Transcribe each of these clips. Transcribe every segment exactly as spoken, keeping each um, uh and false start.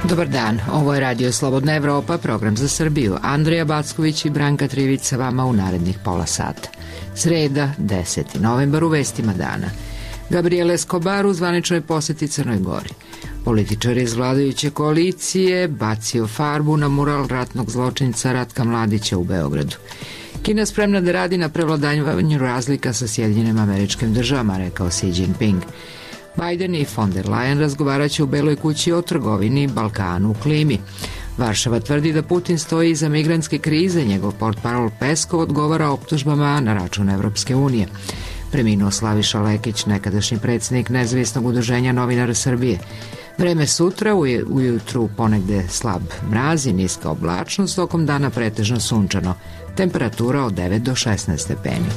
Dobar dan, ovo je Radio Slobodna Evropa, program za Srbiju. Andreja Backović i Branka Trivić sa vama u narednih pola sata. Sreda, deseti novembar, u vestima dana. Gabriel Escobar u zvaničnoj poseti Crnoj Gori. Političar iz vladajuće koalicije bacio farbu na mural ratnog zločinca Ratka Mladića u Beogradu. Kina spremna da radi na prevladavanju razlika sa Sjedinjenim Američkim Državama, rekao Xi Jinping. Biden i von der Leyen razgovaraće u Beloj kući o trgovini, Balkanu, klimi. Varšava tvrdi da Putin stoji iza migrantske krize, njegov portparol Peskov odgovara optužbama na račun Evropske unije. Preminuo Slaviša Lekić, nekadašnji predsjednik Nezavisnog udruženja novinara Srbije. Vreme sutra, ujutru ponegde slab mraz i niska oblačnost, tokom dana pretežno sunčano. Temperatura od devet do šesnaest stepeni.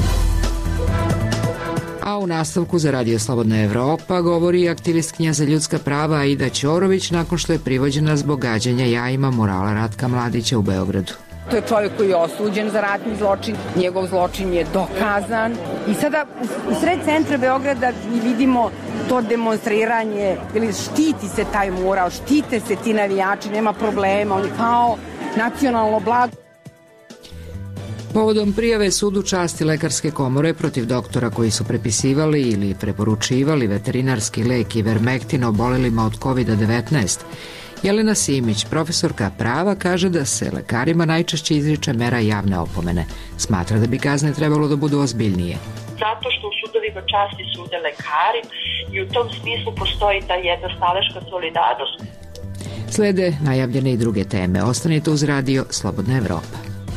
A u nastavku za Radio Slobodna Evropa govori aktivistkinja za ljudska prava Aida Ćorović nakon što je privođena zbog gađanja jajima murala Ratka Mladića u Beogradu. To je čovjek koji je osuđen za ratni zločin, njegov zločin je dokazan i sada u sred centra Beograda vidimo to demonstriranje, ili štiti se taj mural, štite se ti navijači, nema problema, on je kao nacionalno blago. Povodom prijave sudu časti Lekarske komore protiv doktora koji su prepisivali ili preporučivali veterinarski lek Ivermektin obolelima od kovid devetnaest, Jelena Simić, profesorka prava, kaže da se lekarima najčešće izriče mera javne opomene. Smatra da bi kazne trebalo da budu ozbiljnije. Zato što u sudovima časti sude lekari i u tom smislu postoji ta jedna staleška solidarnost. Slede najavljene i druge teme. Ostanite uz Radio Slobodna Evropa.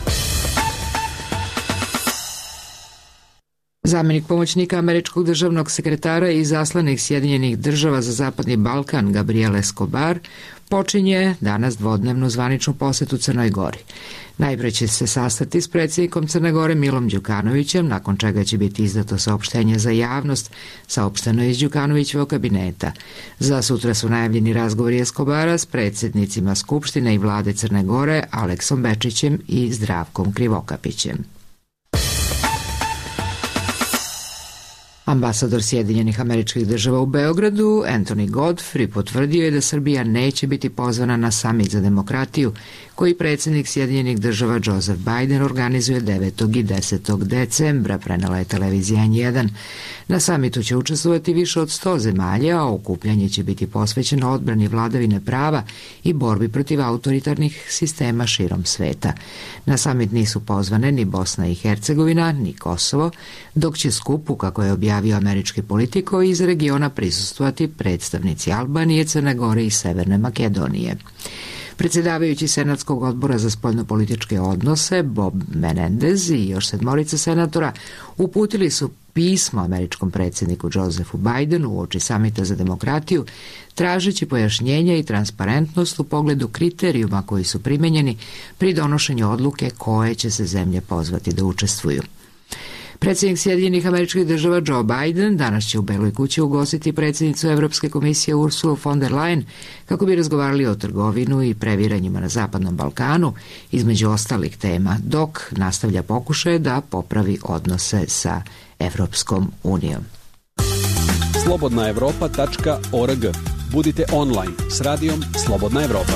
Zamenik pomoćnika američkog državnog sekretara i izaslanik Sjedinjenih država za Zapadni Balkan Gabriel Escobar počinje danas dvodnevnu zvaničnu posetu Crnoj Gori. Najpre će se sastati s predsjednikom Crne Gore Milom Đukanovićem, nakon čega će biti izdato saopštenje za javnost, saopšteno iz Đukanovićevog kabineta. Za sutra su najavljeni razgovori Escobara s predsjednicima Skupštine i vlade Crne Gore Aleksom Bečićem i Zdravkom Krivokapićem. Ambasador Sjedinjenih Američkih Država u Beogradu, Anthony Godfrey, potvrdio je da Srbija neće biti pozvana na samit za demokratiju koji predsjednik Sjedinjenih Država Joseph Biden organizuje devetog i desetog decembra, prenela je televizija N jedan. Na samitu će učestvovati više od sto zemalja, a okupljanje će biti posvećeno odbrani vladavine prava i borbi protiv autoritarnih sistema širom sveta. Na samit nisu pozvane ni Bosna i Hercegovina, ni Kosovo, dok će skupu, kako je objavio američki Politico, iz regiona prisustvovati predstavnici Albanije, Crne Gore i Severne Makedonije. Predsjedavajući Senatskog odbora za spoljnopolitičke odnose Bob Menendez i još sedmorica senatora uputili su pismo američkom predsjedniku Josephu Bidenu uoči samita za demokratiju, tražeći pojašnjenja i transparentnost u pogledu kriterijuma koji su primenjeni pri donošenju odluke koje će se zemlje pozvati da učestvuju. Predsjednik Sjedinjenih Američkih Država Joe Biden danas će u Beloj kući ugostiti predsjednicu Evropske komisije Ursulu von der Leyen kako bi razgovarali o trgovinu i previranjima na Zapadnom Balkanu, između ostalih tema, dok nastavlja pokušaje da popravi odnose sa Evropskom unijom. slobodna evropa tačka org. Budite online s radijom Slobodna Evropa.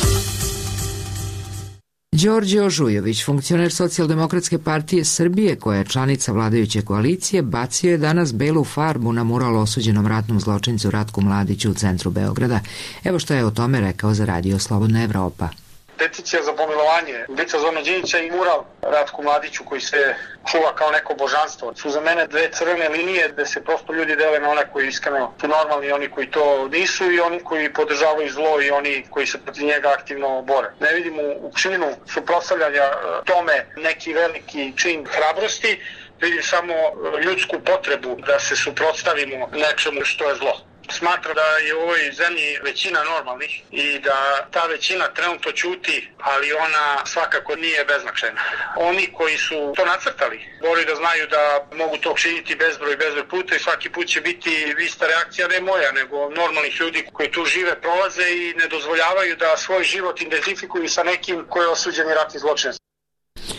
Đorđe Žujović, funkcioner Socijaldemokratske partije Srbije, koja je članica vladajuće koalicije, bacio je danas belu farbu na mural osuđenom ratnom zločincu Ratku Mladiću u centru Beograda. Evo što je o tome rekao za Radio Slobodna Evropa. Peticija za pomilovanje ubica Zorana Đinđića i mural Ratku Mladiću koji se čuva kao neko božanstvo su za mene dve crvene linije gde se prosto ljudi dele na one koji iskreno su normalni i oni koji to nisu i oni koji podržavaju zlo i oni koji se protiv njega aktivno bore. Ne vidim u činu suprotstavljanja tome neki veliki čin hrabrosti, vidim samo ljudsku potrebu da se suprotstavimo nečemu što je zlo. Smatra da je u ovoj zemlji većina normalnih i da ta većina trenutno ćuti, ali ona svakako nije beznačajna. Oni koji su to nacrtali moraju da znaju da mogu to činiti bezbroj i bezbroj puta i svaki put će biti ista reakcija, ne moja, nego normalnih ljudi koji tu žive, prolaze i ne dozvoljavaju da svoj život identifikuju sa nekim koji je osuđeni ratni zločinac.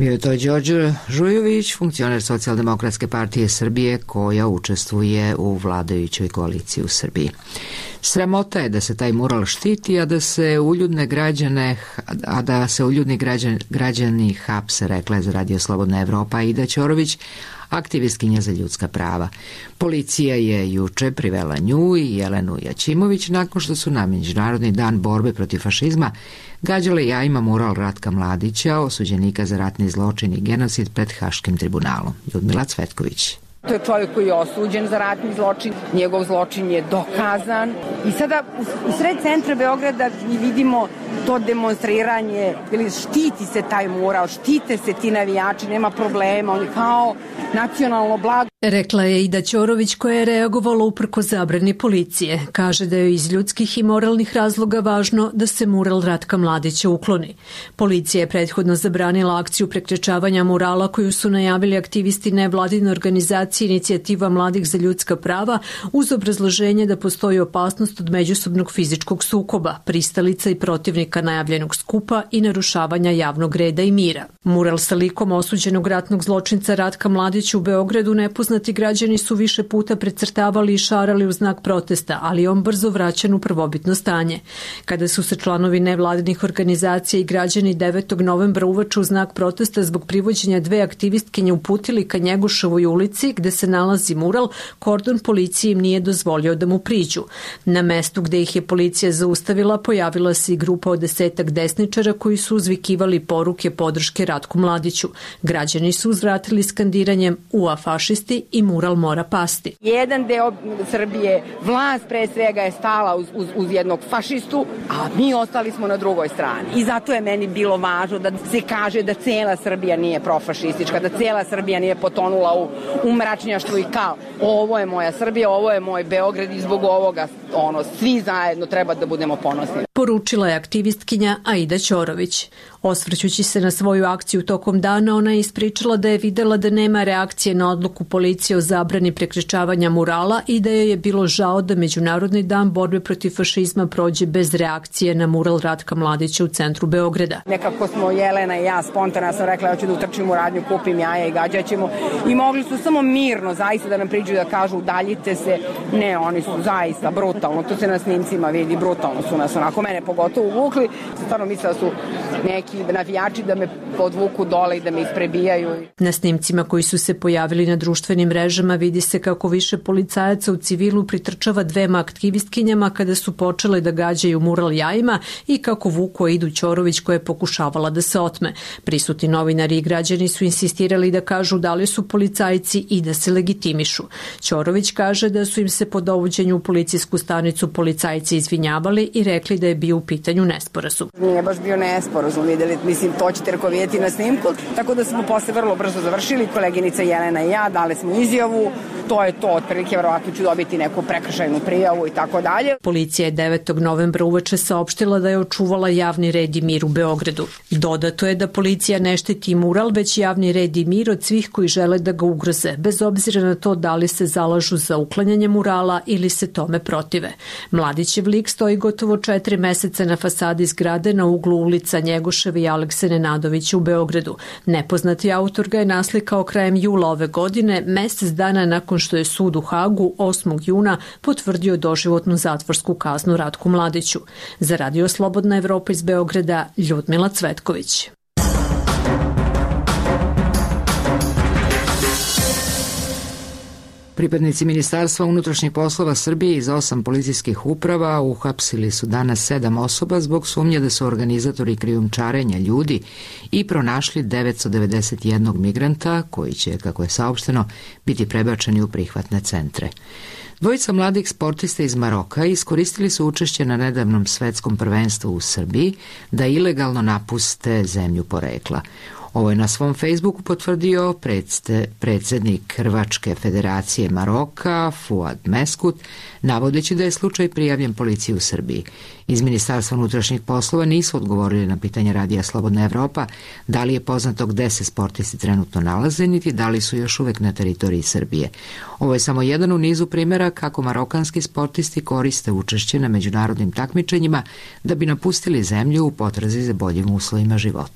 Bio je to Đorđe Žujović, funkcioner Socijaldemokratske partije Srbije koja učestvuje u vladajućoj koaliciji u Srbiji. Sramota je da se taj mural štiti, a da se uljudne građane, a da se uljudni građan, građani hapse, rekla je za Radio Slobodna Evropa Aida Ćorović, aktivistkinja za ljudska prava. Policija je juče privela nju i Jelenu Jaćimović nakon što su na Međunarodni dan borbe protiv fašizma gađale jajima mural Ratka Mladića, osuđenika za ratni zločin i genocid pred Haškim tribunalom. Ljudmila Cvetković. To je čovjek koji je osuđen za ratni zločin, njegov zločin je dokazan i sada u sred centra Beograda mi vidimo to demonstriranje, ili štiti se taj mural, štite se ti navijači, nema problema, oni kao nacionalno blago. Rekla je Aida Ćorović koja je reagovala uprko zabrani policije. Kaže da je iz ljudskih i moralnih razloga važno da se mural Ratka Mladića ukloni. Policija je prethodno zabranila akciju prekrečavanja murala koju su najavili aktivisti nevladine organizacije Inicijativa mladih za ljudska prava uz obrazloženje da postoji opasnost od međusobnog fizičkog sukoba, pristalica i protivnika najavljenog skupa i narušavanja javnog reda i mira. Mural sa likom osuđenog ratnog zločinca Ratka Mladića u Beogradu nepoznati građani su više puta precrtavali i šarali u znak protesta, ali on brzo vraćan u prvobitno stanje. Kada su se članovi nevladinih organizacija i građani devetog novembra uveče u znak protesta zbog privođenja dve aktivistkinje uputili ka Njegoševoj ulici, gde se nalazi mural, kordon policije im nije dozvolio da mu priđu. Na mestu gde ih je policija zaustavila pojavila se i grupa od desetak desničara koji su uzvikivali poruke podrške Ratku Mladiću. Građani su uzvratili skandiranjem "Ua fašisti" i mural mora pasti. Jedan deo Srbije, vlast pre svega je stala uz, uz, uz jednog fašistu, a mi ostali smo na drugoj strani. I zato je meni bilo važno da se kaže da cela Srbija nije profašistička, da cela Srbija nije potonula u, u mračnjaštvu i kao ovo je moja Srbija, ovo je moj Beograd i zbog ovoga ono, svi zajedno treba da budemo ponosni. Poručila je aktivistkinja Aida Ćorović. Osvrćući se na svoju akciju tokom dana, ona je ispričala da je videla da nema reakcije na odluku policije o zabrani prekrečavanja murala i da joj je bilo žao da Međunarodni dan borbe protiv fašizma prođe bez reakcije na mural Ratka Mladića u centru Beograda. Nekako smo Jelena i ja spontana sam rekla, hoću da utrčim u radnju, kupim jaja i gađaćemo i mogli su samo mirno zaista da nam priđu da kažu udaljite se. Ne, oni su zaista brutalno, to se na snimcima vidi, brutalno su nas onako, mene pogotovo uvukli. Stvarno mislila su neki navijači da me podvuku dole i da me isprebijaju. Na snimcima koji su se pojavili na društvenim mrežama vidi se kako više policajaca u civilu pritrčava dvema aktivistkinjama kada su počele da gađaju mural jajima i kako vuku Aidu Ćorović koja je pokušavala da se otme. Prisutni novinari i građani su insistirali da kažu da li su policajci i da se legitimišu. Ćorović kaže da su im se po dovođenju u policijsku stanicu policajci izvinjavali i rekli da je bio u pitanju nesporazum. Nije baš bio nesporazum, videli, mislim, to ćete reko vidjeti na snimku, tako da smo posle vrlo brzo završili, koleginica Jelena i ja, dali smo izjavu, to je to, otprilike verovatno ću dobiti neku prekršajnu prijavu i tako dalje. Policija je devetog novembra uveče saopštila da je očuvala javni red i mir u Beogradu. Dodato je da policija ne štiti mural, već javni red i mir od svih koji žele da ga ugroze, bez obzira na to da li se zalažu za uklanjanje murala ili se tome protive. Mladićev lik stoji gotovo četiri meseca na fasadi zgrade na uglu ulica Njegoševe i Alekse Nenadovića u Beogradu. Nepoznati autor ga je naslikao krajem jula ove godine, mesec dana nakon što je sud u Hagu osmog juna potvrdio doživotnu zatvorsku kaznu Ratku Mladiću. Za Radio Slobodna Evropa iz Beograda, Ljudmila Cvetković. Pripadnici Ministarstva unutrašnjih poslova Srbije iz osam policijskih uprava uhapsili su danas sedam osoba zbog sumnje da su organizatori krijumčarenja ljudi i pronašli devetsto devedeset jedan migranta koji će, kako je saopšteno, biti prebačeni u prihvatne centre. Dvojica mladih sportista iz Maroka iskoristili su učešće na nedavnom svetskom prvenstvu u Srbiji da ilegalno napuste zemlju porekla. Ovo je na svom Facebooku potvrdio predste, predsjednik Hrvačke federacije Maroka Fuad Meskut, navodeći da je slučaj prijavljen policiji u Srbiji. Iz Ministarstva unutrašnjih poslova nisu odgovorili na pitanje Radija Slobodna Evropa da li je poznato gde se sportisti trenutno nalaze, niti da li su još uvek na teritoriji Srbije. Ovo je samo jedan u nizu primjera kako marokanski sportisti koriste učešće na međunarodnim takmičenjima da bi napustili zemlju u potrazi za boljim uslovima života.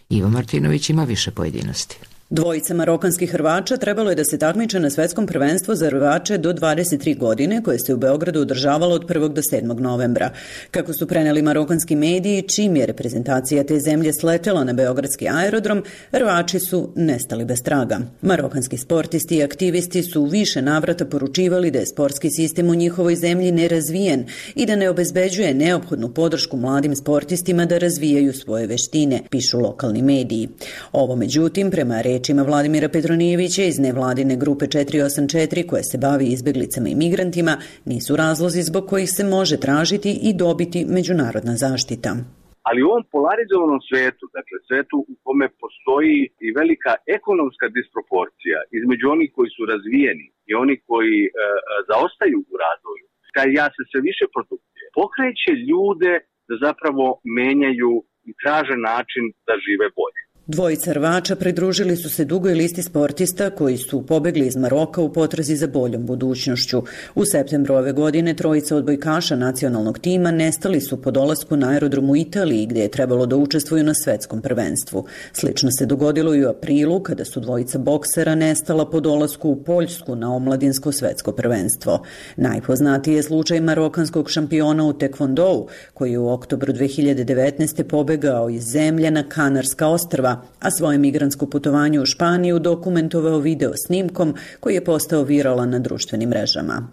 Ivo Martinović ima više pojedinosti. Dvojica marokanskih Hrvača trebalo je da se takmiče na svetskom prvenstvu za Hrvače do dvadeset tri godine, koje se u Beogradu održavalo od prvog do sedmog novembra. Kako su preneli marokanski mediji, čim je reprezentacija te zemlje sletela na beogradski aerodrom, Hrvači su nestali bez traga. Marokanski sportisti i aktivisti su u više navrata poručivali da je sportski sistem u njihovoj zemlji nerazvijen i da ne obezbeđuje neophodnu podršku mladim sportistima da razvijaju svoje veštine, pišu lokalni mediji. Ovo, međutim, prema rečima Vladimira Petronijevića iz nevladine grupe četiri osam četiri koja se bavi izbeglicama i migrantima, nisu razlozi zbog kojih se može tražiti i dobiti međunarodna zaštita. Ali u ovom polarizovanom svetu, dakle svetu u kome postoji i velika ekonomska disproporcija između onih koji su razvijeni i onih koji e, zaostaju u razvoju, taj ja se sve više produbljuje, pokreće ljude da zapravo menjaju i traže način da žive bolje. Dvojica Hrvača pridružili su se dugoj listi sportista koji su pobegli iz Maroka u potrazi za boljom budućnošću. U septembru ove godine trojica odbojkaša nacionalnog tima nestali su po dolasku na aerodrom u Italiji gdje je trebalo da učestvuju na svetskom prvenstvu. Slično se dogodilo i u aprilu kada su dvojica boksera nestala po dolasku u Poljsku na omladinsko svetsko prvenstvo. Najpoznatiji je slučaj marokanskog šampiona u tekvondou koji je u oktobru dve hiljade devetnaeste pobegao iz zemlje na Kanarska ostrva, a svoje migrantsko putovanje u Španiju dokumentovao video snimkom koji je postao viralan na društvenim mrežama.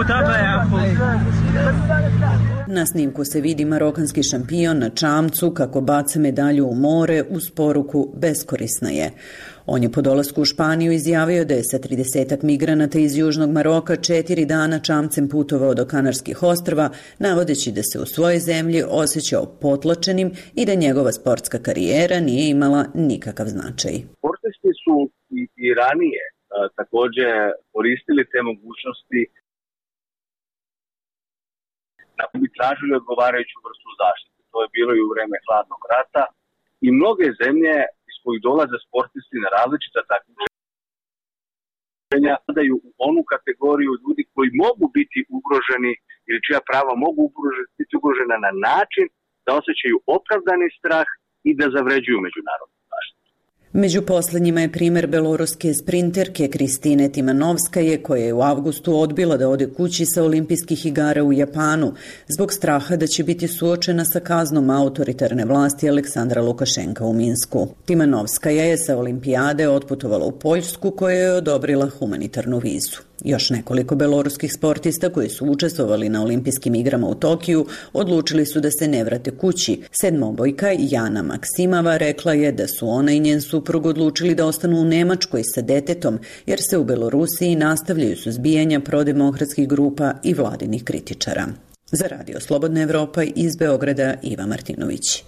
Na snimku se vidi marokanski šampion na čamcu kako baca medalju u more uz poruku beskorisna je. On je po dolasku u Španiju izjavio da je sa tridesetak migranata iz Južnog Maroka četiri dana čamcem putovao do Kanarskih ostrva, navodeći da se u svojoj zemlji osjećao potlačenim i da njegova sportska karijera nije imala nikakav značaj. Sportisti su i, i ranije a, također koristili te mogućnosti da bi tražili odgovarajuću vrstu zaštite. To je bilo i u vreme hladnog rata i mnoge zemlje iz kojih dolaze sportisti na različita takmičenja padaju u onu kategoriju ljudi koji mogu biti ugroženi ili čija prava mogu biti ugrožena na način da osjećaju opravdani strah i da zavređuju međunarodnu zaštitu. Među poslednjima je primer beloruske sprinterke Kristine Timanovskaje koja je u avgustu odbila da ode kući sa olimpijskih igara u Japanu zbog straha da će biti suočena sa kaznom autoritarne vlasti Aleksandra Lukašenka u Minsku. Timanovskaja je sa olimpijade otputovala u Poljsku koja je odobrila humanitarnu vizu. Još nekoliko beloruskih sportista koji su učestvovali na olimpijskim igrama u Tokiju odlučili su da se ne vrate kući. Sedmobojka Jana Maksimava rekla je da su ona i njen suprug odlučili da ostanu u Nemačkoj sa detetom jer se u Belorusiji nastavljaju suzbijanja prodemokratskih grupa i vladinih kritičara. Za Radio Slobodna Evropa iz Beograda Iva Martinović.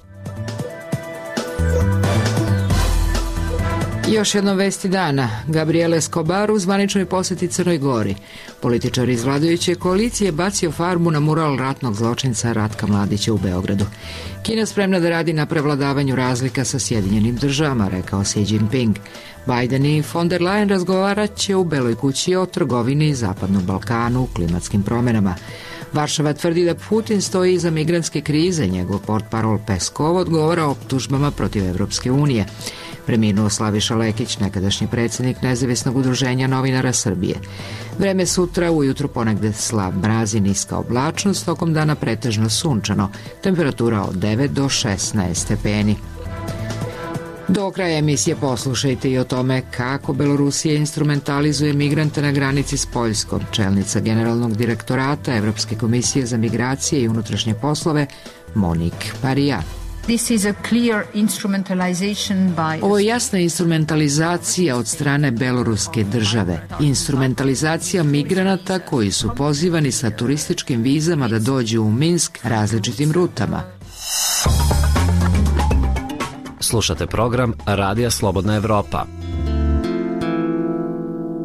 Još jedno vesti dana. Gabriel Escobar u zvaničnoj poseti Crnoj Gori. Političar iz vladajuće koalicije bacio farbu na mural ratnog zločinca Ratka Mladića u Beogradu. Kina spremna da radi na prevladavanju razlika sa Sjedinjenim državama, rekao Xi Jinping. Biden i von der Leyen razgovarat će u Beloj kući o trgovini i Zapadnom Balkanu, klimatskim promenama. Varšava tvrdi da Putin stoji iza migrantske krize. Njegov portparol Peskov odgovara optužbama protiv Evropske unije. Preminuo Slaviša Lekić, nekadašnji predsjednik Nezavisnog udruženja novinara Srbije. Vreme sutra, ujutru ponegde slab mraz i niska oblačnost, tokom dana pretežno sunčano, temperatura od devet do šesnaest stepeni. Do kraja emisije poslušajte i o tome kako Belorusija instrumentalizuje migrante na granici s Poljskom. Čelnica Generalnog direktorata Evropske komisije za migracije i unutrašnje poslove Monik Parija. Ovo je jasna instrumentalizacija od strane beloruske države. Instrumentalizacija migranata koji su pozivani sa turističkim vizama da dođu u Minsk različitim rutama. Slušate program Radija Slobodna Evropa.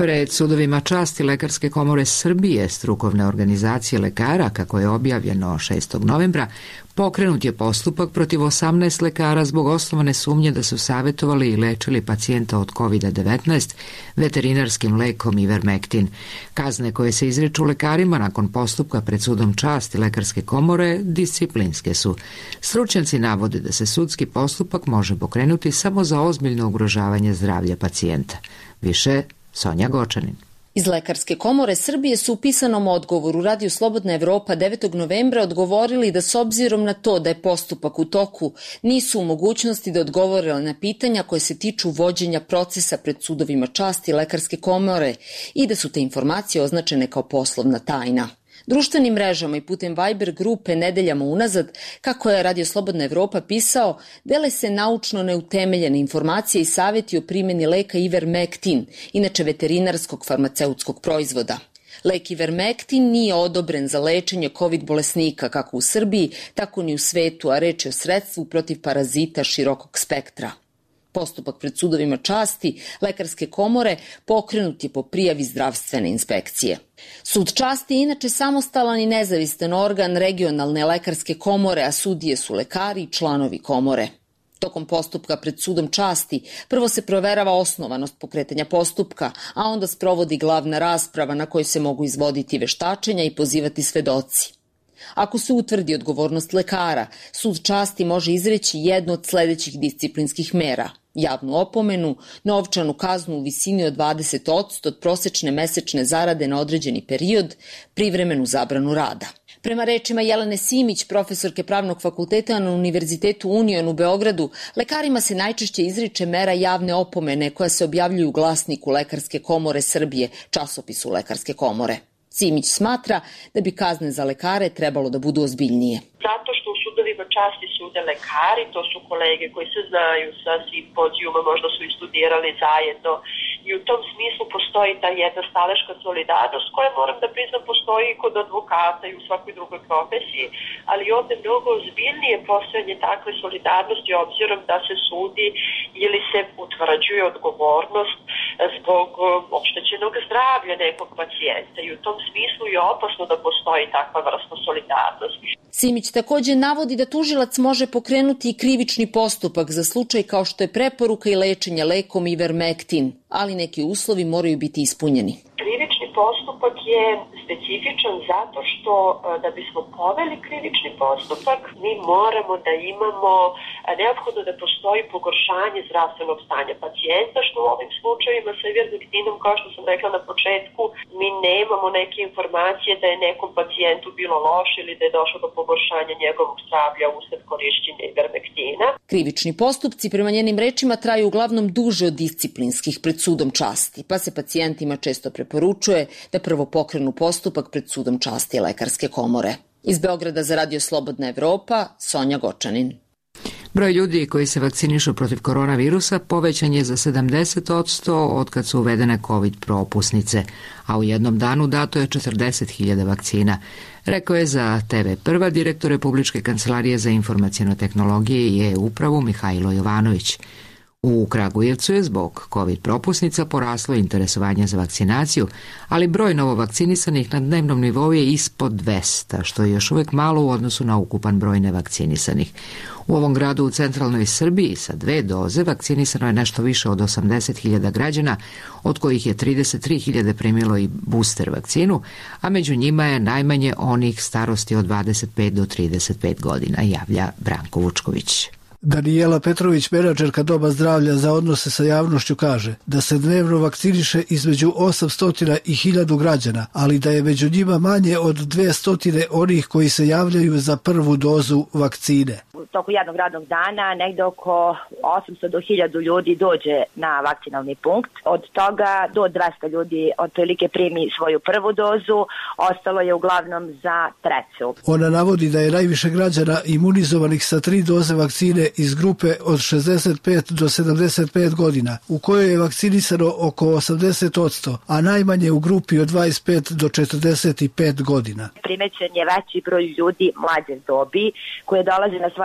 Pred sudovima časti Lekarske komore Srbije, strukovne organizacije lekara, kako je objavljeno šestog novembra, pokrenut je postupak protiv osamnaest lekara zbog osnovane sumnje da su savjetovali i lečili pacijenta od kovid devetnaest veterinarskim lekom Ivermectin. Kazne koje se izreču lekarima nakon postupka pred sudom časti Lekarske komore disciplinske su. Stručnjaci navode da se sudski postupak može pokrenuti samo za ozbiljno ugrožavanje zdravlja pacijenta. Više Sonja Gočanin. Iz Lekarske komore Srbije su u pisanom odgovoru Radio Slobodna Evropa devetog novembra odgovorili da s obzirom na to da je postupak u toku, nisu u mogućnosti da odgovore na pitanja koje se tiču vođenja procesa pred sudovima časti Lekarske komore i da su te informacije označene kao poslovna tajna. Društvenim mrežama i putem Viber grupe nedeljama unazad, kako je Radio Slobodna Evropa pisao, dele se naučno neutemeljene informacije i savjeti o primjeni leka Ivermectin, inače veterinarskog farmaceutskog proizvoda. Lek Ivermectin nije odobren za lečenje kovid bolesnika kako u Srbiji, tako ni u svetu, a reč je o sredstvu protiv parazita širokog spektra. Postupak pred sudovima časti Lekarske komore pokrenut je po prijavi zdravstvene inspekcije. Sud časti je inače samostalan i nezavistan organ regionalne lekarske komore, a sudije su lekari i članovi komore. Tokom postupka pred sudom časti prvo se proverava osnovanost pokretanja postupka, a onda sprovodi glavna rasprava na kojoj se mogu izvoditi veštačenja i pozivati svedoci. Ako se utvrdi odgovornost lekara, sud časti može izreći jednu od sledećih disciplinskih mera: javnu opomenu, novčanu kaznu u visini od dvadeset posto od prosečne mesečne zarade na određeni period, privremenu zabranu rada. Prema rečima Jelene Simić, profesorke Pravnog fakulteta na Univerzitetu Union u Beogradu, lekarima se najčešće izriče mera javne opomene koja se objavljuje u glasniku Lekarske komore Srbije, časopisu Lekarske komore. Simić smatra da bi kazne za lekare trebalo da budu ozbiljnije. Zato što u sudovima časti sude lekari, to su kolege koji se znaju sa simpozijuma, možda su i studirali zajedno i u tom smislu postoji ta jedna staleška solidarnost koja, moram da priznam, postoji i kod advokata i u svakoj drugoj profesiji, ali ovde mnogo ozbiljnije postojanje takve solidarnosti obzirom da se sudi ili se utvrđuje odgovornost zbog oštećenog zdravlja nekog pacijenta i u tom smislu je opasno da postoji takva vrsta solidarnosti. Simić takođe navodi da tužilac može pokrenuti i krivični postupak za slučaj kao što je preporuka i lečenje lekom Ivermectin, ali neki uslovi moraju biti ispunjeni. Krivični postupak je specifičan zato što da bismo poveli krivični postupak mi moramo da imamo neophodno da postoji pogoršanje zdravstvenog stanja pacijenta, što u ovim slučajevima sa Ivermectinom, kao što sam rekla na početku, mi nemamo neke informacije da je nekom pacijentu bilo loše ili da je došlo do pogoršanja njegovog zdravlja usled korišćenja Ivermectina. Krivični postupci prema njenim rečima traju uglavnom duže od disciplinskih pred sudom časti, pa se pacijentima često preporučuje da prvo pokrenu postupak pred sudom časti Lekarske komore. Iz Beograda za Radio Slobodna Evropa, Sonja Gočanin. Broj ljudi koji se vakcinišu protiv koronavirusa povećan je za sedamdeset posto od kad su uvedene COVID propusnice, a u jednom danu dato je četrdeset hiljada vakcina, rekao je za te ve Prva direktor Republičke kancelarije za informacione tehnologije i e-upravu Mihajlo Jovanović. U Kragujevcu je zbog COVID propusnica poraslo interesovanje za vakcinaciju, ali broj novovakcinisanih na dnevnom nivou je ispod dvesta, što je još uvek malo u odnosu na ukupan broj nevakcinisanih. U ovom gradu u centralnoj Srbiji sa dve doze vakcinisano je nešto više od osamdeset hiljada građana, od kojih je trideset tri hiljade primilo i booster vakcinu, a među njima je najmanje onih starosti od dvadeset pet do trideset pet godina, javlja Branko Vučković. Danijela Petrović, menadžerka Doma zdravlja za odnose sa javnošću, kaže da se dnevno vakciniše između osamsto i hiljadu građana, ali da je među njima manje od dvesta onih koji se javljaju za prvu dozu vakcine. U toku jednog radnog dana negde oko osamsto do hiljadu ljudi dođe na vakcinalni punkt. Od toga do dvesta ljudi otprilike primi svoju prvu dozu, ostalo je uglavnom za treću. Ona navodi da je najviše građana imunizovanih sa tri doze vakcine iz grupe od šezdeset pet do sedamdeset pet godina, u kojoj je vakcinisano oko osamdeset posto, a najmanje u grupi od dvadeset pet do četrdeset pet godina. Primećen je veći broj ljudi mlađe dobi koje dolaze na svoje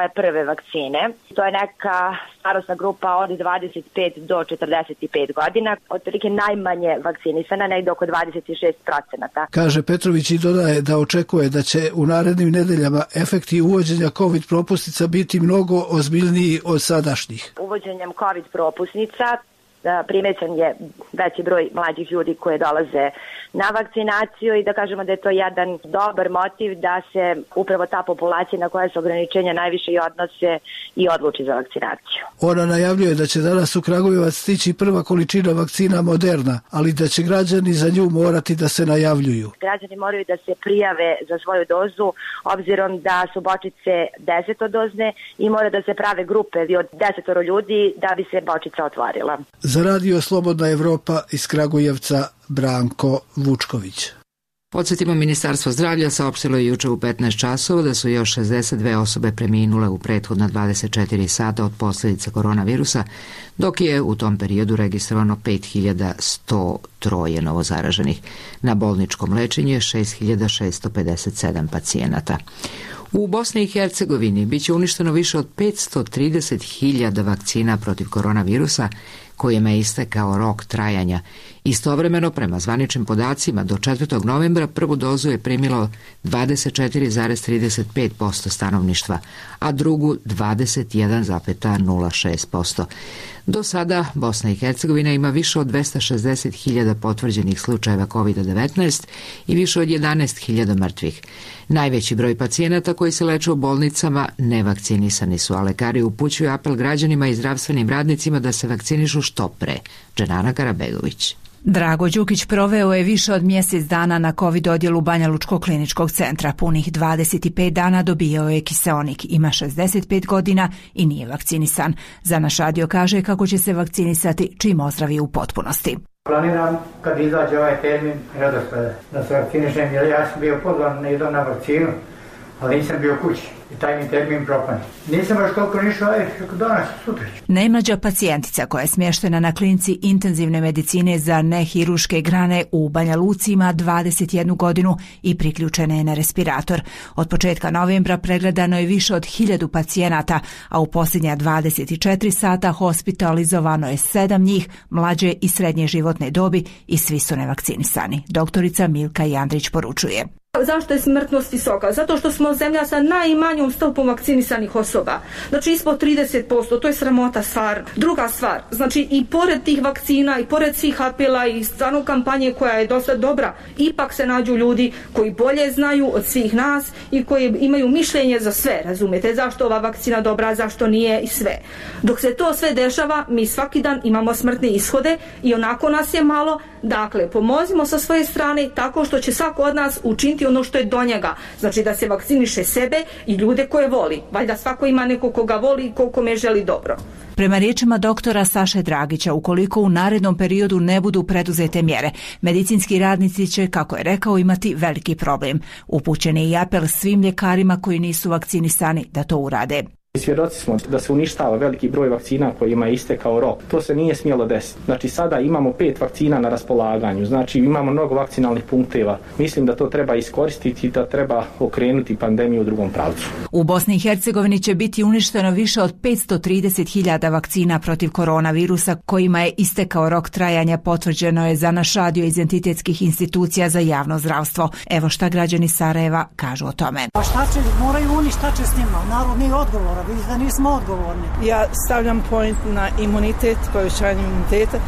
svoje prve vakcine. To je neka starosna grupa od dvadeset pet do četrdeset pet godina, otprilike najmanje vakcinisana, negde oko dvadeset šest procenata. Kaže Petrović i dodaje da očekuje da će u narednim nedeljama efekti uvođenja COVID propusnica biti mnogo ozbiljniji od sadašnjih. Uvođenjem COVID propusnica primećan je veći broj mlađih ljudi koje dolaze na vakcinaciju i da kažemo da je to jedan dobar motiv da se upravo ta populacija na koja se ograničenja najviše i odnose i odluči za vakcinaciju. Ona najavljuje da će danas u Kragujevac stići prva količina vakcina Moderna, ali da će građani za nju morati da se najavljuju. Građani moraju da se prijave za svoju dozu, obzirom da su bočice desetodozne i mora da se prave grupe od desetoro ljudi da bi se bočica otvorila. Za radio Slobodna Evropa iz Kragujevca Branko Vučković. Podsjetimo, Ministarstvo zdravlja saopštilo je juče u petnaest časova da su još šezdeset dve osobe preminule u prethodna dvadeset četiri sata od posljedica koronavirusa, dok je u tom periodu registrovano pet hiljada sto tri novozaraženih. Na bolničkom lečenju je šest hiljada šesto pedeset sedam pacijenata. U Bosni i Hercegovini biće uništeno više od petsto trideset hiljada vakcina protiv koronavirusa, kojima je istekao rok trajanja. Istovremeno, prema zvaničnim podacima, do četvrtog novembra prvu dozu je primilo dvadeset četiri zarez trideset pet posto stanovništva, a drugu dvadeset jedan zarez nula šest posto. Do sada Bosna i Hercegovina ima više od dvesta šezdeset hiljada potvrđenih slučajeva kovid devetnaest i više od jedanaest hiljada mrtvih. Najveći broj pacijenata koji se leče u bolnicama nevakcinisani su, a lekari upućuju apel građanima i zdravstvenim radnicima da se vakcinišu što pre. Dženana Karabegović. Drago Đukić proveo je više od mjesec dana na COVID odjelu Banja Lučkog kliničkog centra. Punih dvadeset pet dana dobijao je kiseonik, ima šezdeset pet godina i nije vakcinisan. Za naš radio kaže kako će se vakcinisati čim ozdravi u potpunosti. Planiram kad izađe ovaj termin redosleda da se vakcinišem, jer ja sam bio pozvan na jednom na vakcinu, ali nisam bio kući i taj mi termin propane. Nisam baš toliko nišao, aj, danas, sutra. Najmlađa pacijentica koja je smještena na klinici intenzivne medicine za nehiruške grane u Banja Luci ima dvadeset jednu godinu i priključena je na respirator. Od početka novembra pregledano je više od hiljadu pacijenata, a u posljednja dvadeset četiri sata hospitalizovano je sedam njih, mlađe i srednje životne dobi, i svi su nevakcinisani. Doktorica Milka Jandrić poručuje. Zašto je smrtnost visoka? Zato što smo zemlja sa najmanjom stopom vakcinisanih osoba. Znači ispod trideset posto, to je sramota stvar. Druga stvar, znači i pored tih vakcina i pored svih apela i stvarno kampanje koja je dosta dobra, ipak se nađu ljudi koji bolje znaju od svih nas i koji imaju mišljenje za sve, razumijete, zašto ova vakcina dobra, zašto nije i sve. Dok se to sve dešava, mi svaki dan imamo smrtne ishode i onako nas je malo. Dakle, pomozimo sa svoje strane tako što će svako od nas učiniti ono što je do njega. Znači da se vakciniše sebe i ljude koje voli. Valjda svako ima neko koga voli i kome želi dobro. Prema riječima doktora Saše Dragića, ukoliko u narednom periodu ne budu preduzete mjere, medicinski radnici će, kako je rekao, imati veliki problem. Upućen je i apel svim ljekarima koji nisu vakcinisani da to urade. Svjedoci smo da se uništava veliki broj vakcina kojima je istekao rok. To se nije smjelo desiti. Znači sada imamo pet vakcina na raspolaganju, znači imamo mnogo vakcinalnih punkteva. Mislim da to treba iskoristiti i da treba okrenuti pandemiju u drugom pravcu. U Bosni i Hercegovini će biti uništeno više od petsto trideset hiljada vakcina protiv koronavirusa kojima je istekao rok trajanja, potvrđeno je za naš radio iz entitetskih institucija za javno zdravstvo. Evo šta građani Sarajeva kažu o tome. Pa šta će, moraju oni, šta će s njima? Narod nije odgovora. Vidite da nismo odgovorni. Ja stavljam point na imunitet, povećanje imuniteta,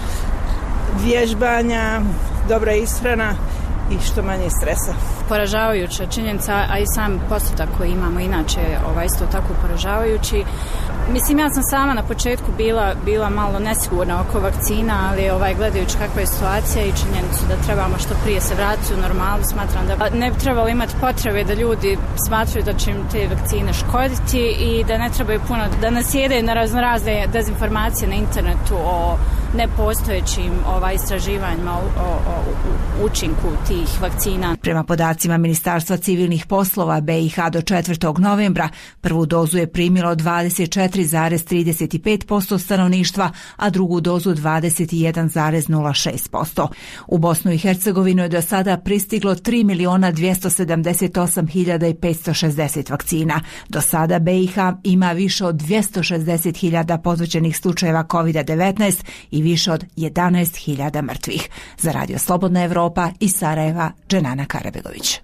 vježbanja, dobra ishrana i što manje stresa. Poražavajuća činjenica, a i sam postotak koji imamo inače ovaj, isto tako poražavajući. Mislim, ja sam sama na početku bila, bila malo nesigurna oko vakcina, ali ovaj, gledajući kakva je situacija i činjenicu da trebamo što prije se vratiti u normalu, smatram da ne bi trebalo imati potrebe da ljudi smatraju da će im te vakcine škoditi i da ne trebaju puno da nasjedaju na raznorazne dezinformacije na internetu o nepostojećim ovaj, istraživanjima o, o, o učinku tih tih vakcina. Prema podacima Ministarstva civilnih poslova B i H do četvrtog novembra prvu dozu je primilo dvadeset četiri zarez trideset pet posto stanovništva, a drugu dozu dvadeset jedan zarez nula šest posto. U Bosnu i Hercegovinu je do sada pristiglo tri miliona dvjesto sedamdeset osam hiljada petsto šezdeset vakcina. Do sada B i H ima više od dvjesto šezdeset hiljada potvrđenih slučajeva kovid devetnaest i više od jedanaest hiljada mrtvih. Za Radio Slobodna Evropa iz Sarajeva, Dženana Karabegović.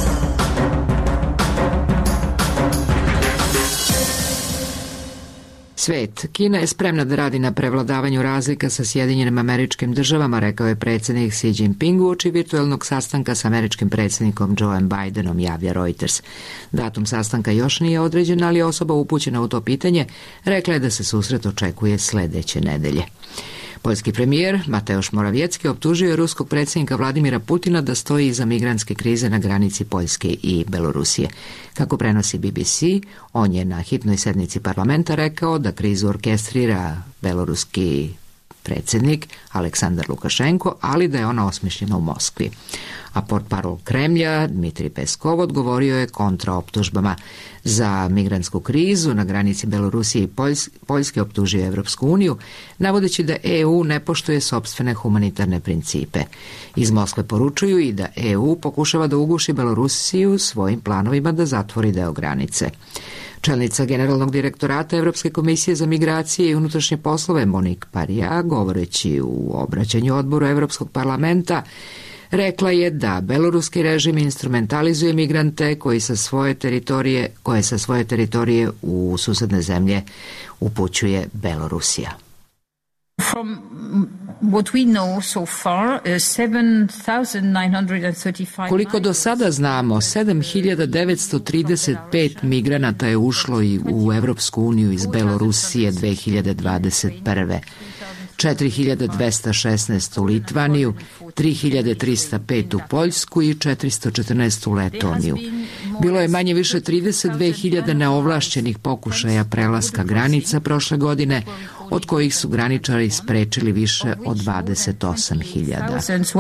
Svet. Kina je spremna da radi na prevladavanju razlika sa Sjedinjenim Američkim Državama, rekao je predsjednik Xi Jinping uoči virtualnog sastanka sa američkim predsjednikom Joeom Bidenom, javlja Reuters. Datum sastanka još nije određen, ali osoba upućena u to pitanje rekla je da se susret očekuje sledeće nedelje. Poljski premijer Mateusz Morawiecki optužio je ruskog predsjednika Vladimira Putina da stoji iza migrantske krize na granici Poljske i Belorusije. Kako prenosi B B C, on je na hitnoj sednici parlamenta rekao da krizu orkestrira beloruski predsjednik Aleksandar Lukašenko, ali da je ona osmišljena u Moskvi. A portparol Kremlja Dmitrij Peskov odgovorio je kontra optužbama. Za migrantsku krizu na granici Belorusije i Poljske optužio Evropsku uniju, navodeći da E U ne poštuje sopstvene humanitarne principe. Iz Moskve poručuju i da E U pokušava da uguši Belorusiju svojim planovima da zatvori deo granice. Čelnica Generalnog direktorata Evropske komisije za migracije i unutrašnje poslove Monique Parija, govoreći u obraćanju odboru Evropskog parlamenta, rekla je da beloruski režim instrumentalizuje migrante koji sa svoje teritorije, koje sa svoje teritorije u susedne zemlje upućuje Belorusija. From what we know so far, seven thousand nine hundred thirty-five Koliko do sada znamo, sedam hiljada devetsto trideset pet migranata je ušlo i u Evropsku uniju iz Belorusije dve hiljade dvadeset prve. četiri hiljade dvesta šesnaest u Litvaniju, tri hiljade trista pet u Poljsku i četiristo četrnaest u Letoniju. Bilo je manje više trideset dve hiljade neovlašćenih pokušaja prelaska granica prošle godine, od kojih su graničari sprečili više od dvadeset osam hiljada.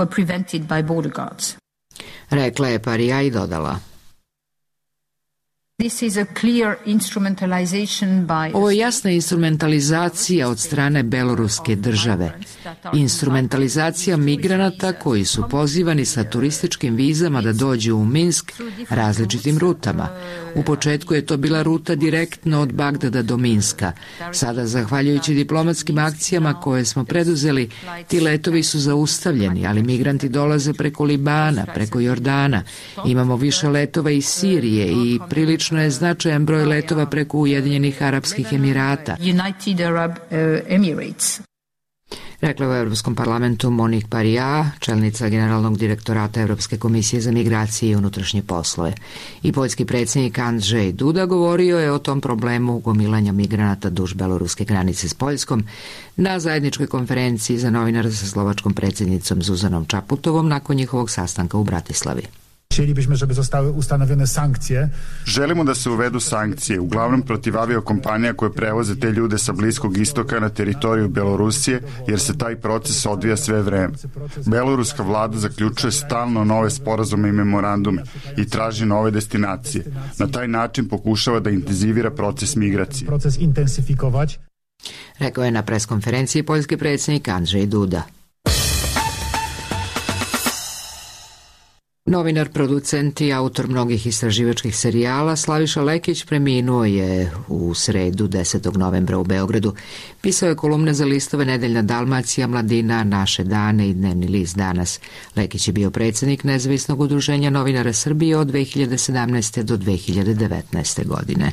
Rekla je Parija i dodala: Ovo je jasna instrumentalizacija od strane beloruske države. Instrumentalizacija migranata koji su pozivani sa turističkim vizama da dođu u Minsk različitim rutama. U početku je to bila ruta direktno od Bagdada do Minska. Sada, zahvaljujući diplomatskim akcijama koje smo preduzeli, ti letovi su zaustavljeni, ali migranti dolaze preko Libana, preko Jordana. Imamo više letova iz Sirije i prilično je značajan broj letova preko Ujedinjenih Arapskih Emirata. Rekla u Evropskom parlamentu Monique Parija, čelnica Generalnog direktorata Evropske komisije za migracije i unutrašnje poslove. I poljski predsjednik Andrzej Duda govorio je o tom problemu gomilanja migranata duž beloruske granice s Poljskom na zajedničkoj konferenciji za novinare sa slovačkom predsjednicom Zuzanom Čaputovom nakon njihovog sastanka u Bratislavi. Chcielibyśmy, żeby zostały ustanowione sankcije. Želimo da se uvedu sankcije, uglavnom protiv aviokompanija koje prevoze te ljude sa Bliskog istoka na teritoriju Belorusije, jer se taj proces odvija sve vreme. Beloruska vlada zaključuje stalno nove sporazume i memorandume i traži nove destinacije. Na taj način pokušava da intenzivira proces migracije. Proces intensifikovać. Rekao je na preskonferenciji poljski predsjednik Andrzej Duda. Novinar, producent i autor mnogih istraživačkih serijala Slaviša Lekić preminuo je u sredu desetog novembra u Beogradu. Pisao je kolumne za listove Nedeljna Dalmacija, Mladina, Naše dane i Dnevni list Danas. Lekić je bio predsjednik Nezavisnog udruženja novinara Srbije od dve hiljade sedamnaeste. do dve hiljade devetnaeste. godine.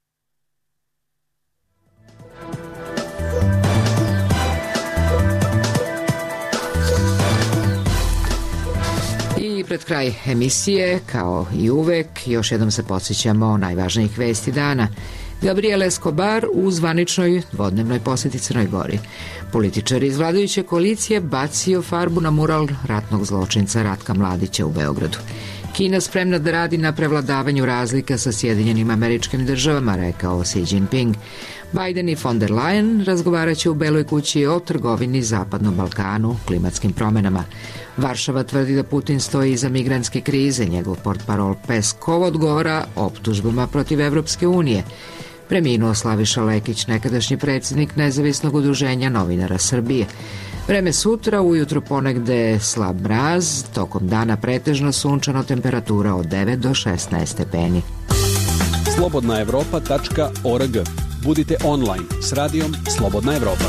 Pred kraj emisije, kao i uvek, još jednom se podsjećamo najvažnijih vesti dana. Gabriel Escobar u zvaničnoj dvodnevnoj posjeti Crnoj Gori. Političar iz vladajuće koalicije bacio farbu na mural ratnog zločinca Ratka Mladića u Beogradu. Kina spremna da radi na prevladavanju razlika sa Sjedinjenim Američkim Državama, rekao Xi Jinping. Biden i von der Leyen razgovarat će u Beloj kući o trgovini, Zapadnom Balkanu, klimatskim promenama. Varšava tvrdi da Putin stoji iza migrantske krize. Njegov portparol Peskov odgovara optužbama protiv Evropske unije. Preminuo Slaviša Lekić, nekadašnji predsjednik Nezavisnog udruženja novinara Srbije. Vreme sutra, ujutro ponegde slab mraz, tokom dana pretežno sunčano, temperatura od devet do šesnaest stepeni. slobodna evropa tačka org. Budite online s radijom Slobodna Evropa.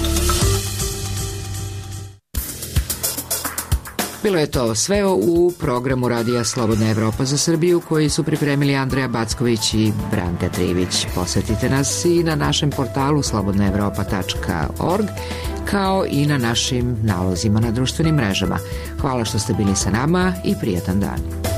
Bilo je to sve u programu radija Slobodna Evropa za Srbiju koji su pripremili Andreja Backović i Branka Trivić. Posetite nas i na našem portalu slobodna evropa tačka org kao i na našim nalozima na društvenim mrežama. Hvala što ste bili sa nama i prijatan dan.